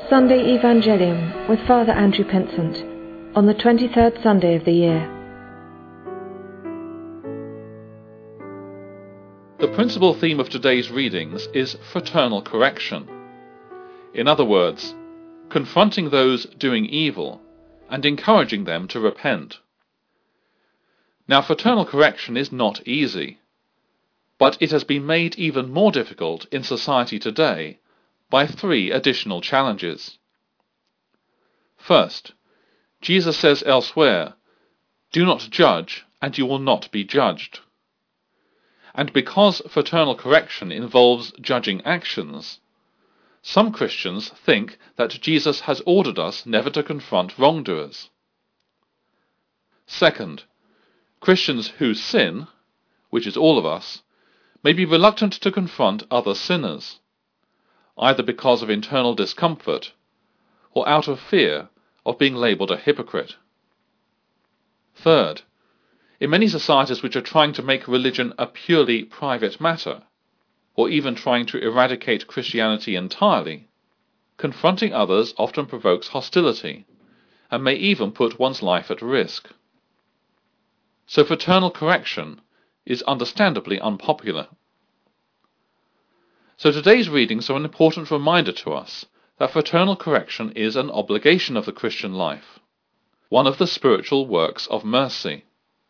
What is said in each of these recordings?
Sunday Evangelium with Father Andrew Pensant on the 23rd Sunday of the year. The principal theme of today's readings is fraternal correction. In other words, confronting those doing evil and encouraging them to repent. Now, fraternal correction is not easy, but it has been made even more difficult in society today by three additional challenges. First, Jesus says elsewhere, "Do not judge, and you will not be judged." And because fraternal correction involves judging actions, some Christians think that Jesus has ordered us never to confront wrongdoers. Second, Christians who sin, which is all of us, may be reluctant to confront other sinners, either because of internal discomfort or out of fear of being labelled a hypocrite. Third, in many societies which are trying to make religion a purely private matter, or even trying to eradicate Christianity entirely, confronting others often provokes hostility, and may even put one's life at risk. So fraternal correction is understandably unpopular. So today's readings are an important reminder to us that fraternal correction is an obligation of the Christian life, one of the spiritual works of mercy.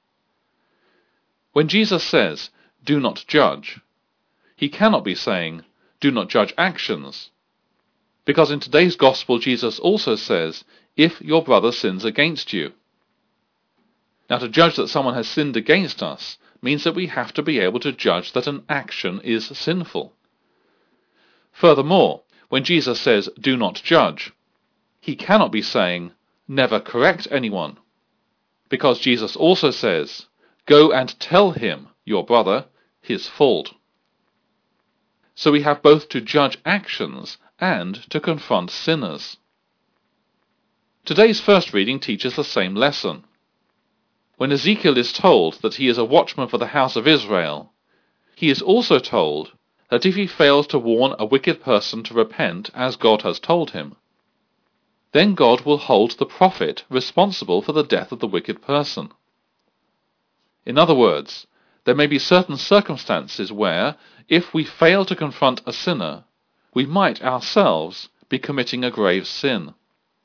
When Jesus says, "Do not judge," he cannot be saying, "Do not judge actions," because in today's Gospel Jesus also says, "If your brother sins against you." Now, to judge that someone has sinned against us means that we have to be able to judge that an action is sinful. Furthermore, when Jesus says, "Do not judge," he cannot be saying, "Never correct anyone," because Jesus also says, "Go and tell him, your brother, his fault." So we have both to judge actions and to confront sinners. Today's first reading teaches the same lesson. When Ezekiel is told that he is a watchman for the house of Israel, he is also told that if he fails to warn a wicked person to repent as God has told him, then God will hold the prophet responsible for the death of the wicked person. In other words, there may be certain circumstances where, if we fail to confront a sinner, we might ourselves be committing a grave sin.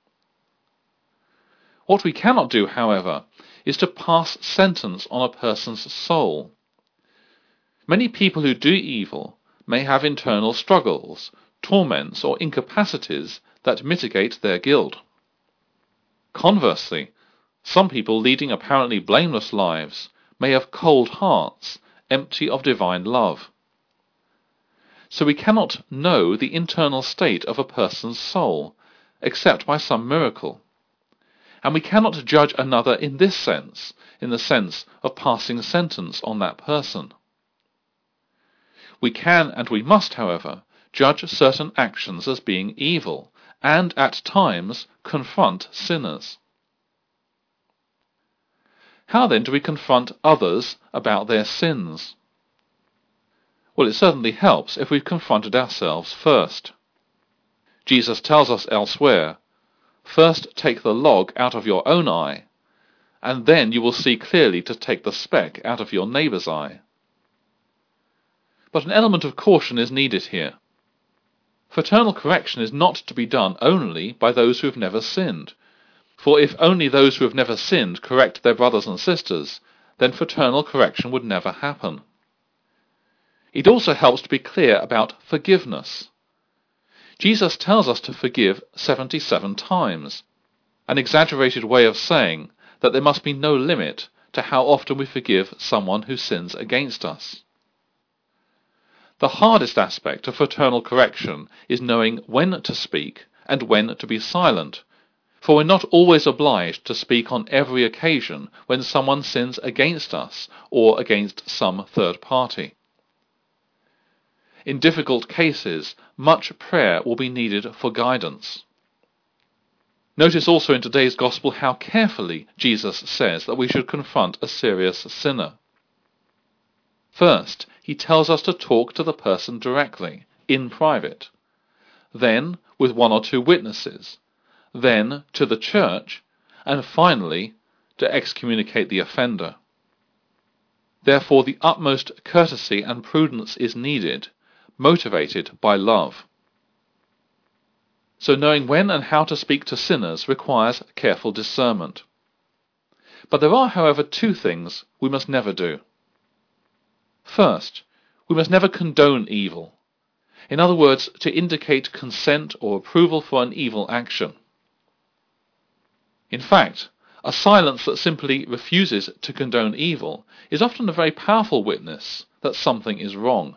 What we cannot do, however, is to pass sentence on a person's soul. Many people who do evil may have internal struggles, torments, or incapacities that mitigate their guilt. Conversely, some people leading apparently blameless lives may have cold hearts, empty of divine love. So we cannot know the internal state of a person's soul, except by some miracle. And we cannot judge another in this sense, in the sense of passing sentence on that person. We can and we must, however, judge certain actions as being evil, and at times confront sinners. How then do we confront others about their sins? Well, it certainly helps if we've confronted ourselves first. Jesus tells us elsewhere, "First take the log out of your own eye, and then you will see clearly to take the speck out of your neighbour's eye." But an element of caution is needed here. Fraternal correction is not to be done only by those who have never sinned, for if only those who have never sinned correct their brothers and sisters, then fraternal correction would never happen. It also helps to be clear about forgiveness. Jesus tells us to forgive 77 times, an exaggerated way of saying that there must be no limit to how often we forgive someone who sins against us. The hardest aspect of fraternal correction is knowing when to speak and when to be silent, for we're not always obliged to speak on every occasion when someone sins against us or against some third party. In difficult cases, much prayer will be needed for guidance. Notice also in today's Gospel how carefully Jesus says that we should confront a serious sinner. First, he tells us to talk to the person directly, in private. then with one or two witnesses, then to the church, and finally to excommunicate the offender. Therefore, the utmost courtesy and prudence is needed, motivated by love. So knowing when and how to speak to sinners requires careful discernment. But there are, however, two things we must never do. First, we must never condone evil. In other words, to indicate consent or approval for an evil action. In fact, a silence that simply refuses to condone evil is often a very powerful witness that something is wrong.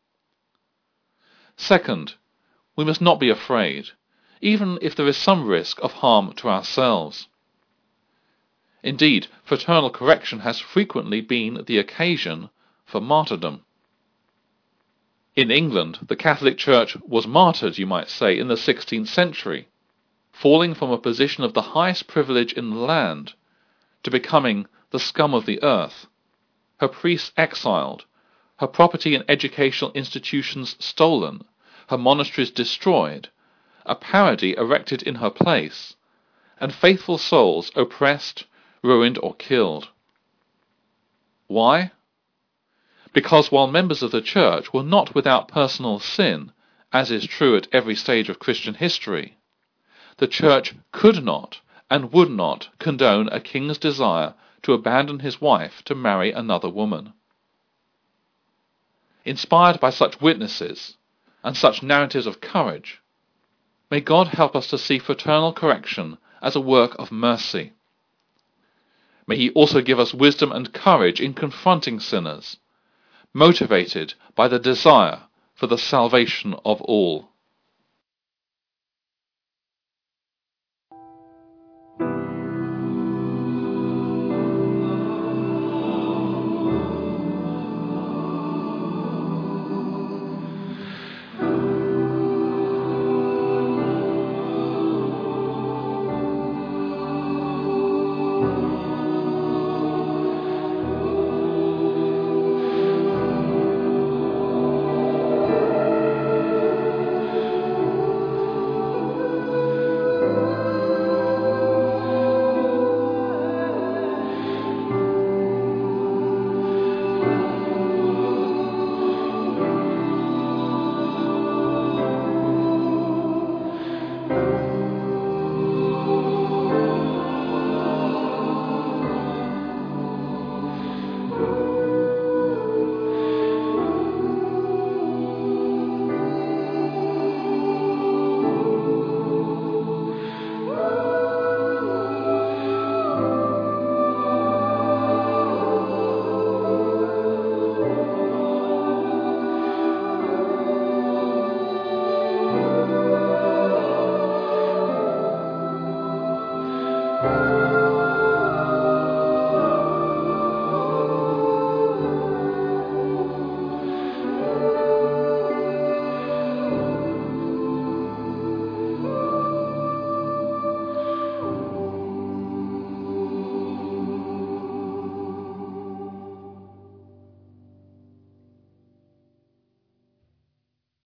Second, we must not be afraid, even if there is some risk of harm to ourselves. Indeed, fraternal correction has frequently been the occasion for martyrdom. In England, the Catholic Church was martyred, you might say, in the 16th century, falling from a position of the highest privilege in the land to becoming the scum of the earth, her priests exiled, her property and educational institutions stolen, her monasteries destroyed, a parody erected in her place, and faithful souls oppressed, ruined, or killed. Why? Because while members of the Church were not without personal sin, as is true at every stage of Christian history, the Church could not and would not condone a king's desire to abandon his wife to marry another woman. Inspired by such witnesses and such narratives of courage, may God help us to see fraternal correction as a work of mercy. May He also give us wisdom and courage in confronting sinners, motivated by the desire for the salvation of all.